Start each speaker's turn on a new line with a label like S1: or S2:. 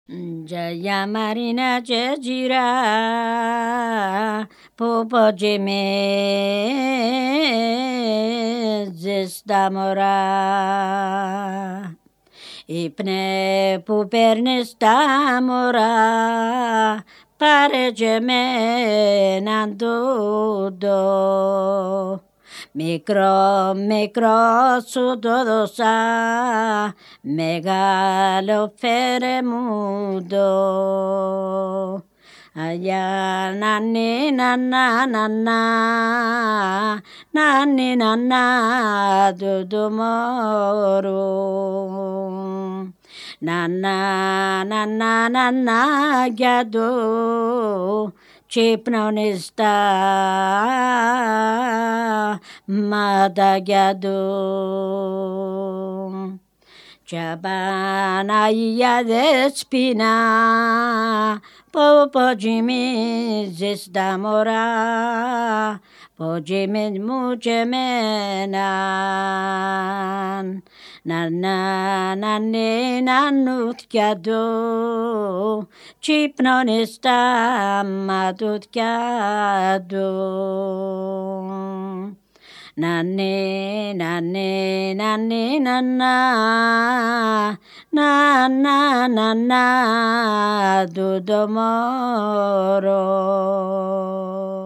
S1: Jaya Marina Jejira Popo Jime Zestamora Ipne Pupernestamora Pare Jeme Nandudo Mikro sudodosa megalo feremudo aya nani nana nana nani nana dudumoro nana nana nana gyado Chipnonista Madagyado Chabanaia despina Popo Jimmy Zestamora Pojime Mujemenan Nana Nane Nanutkyado Chipnonista Madutkyado Nane nane nane nana nana nana dudomoro